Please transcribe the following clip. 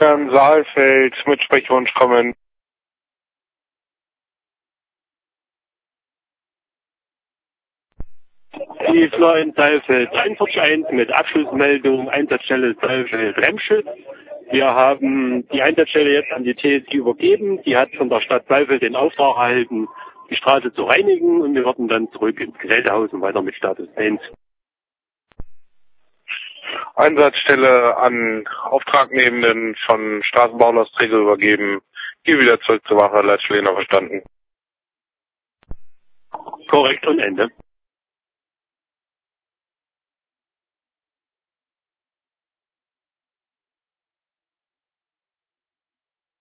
Herrn Saalfeld mit Sprechwunsch kommen. Die Flor in Saalfeld 141 mit Abschlussmeldung, Einsatzstelle Saalfeld-Remschütz. Wir haben die Einsatzstelle jetzt an die TSI übergeben. Die hat von der Stadt Saalfeld den Auftrag erhalten, die Straße zu reinigen, und wir werden dann zurück ins Gerätehaus und weiter mit Status 1. Einsatzstelle an Auftragnehmenden von Straßenbaulasträger übergeben. Gehe wieder zurück zur Wache, Leitstelle verstanden. Korrekt und Ende.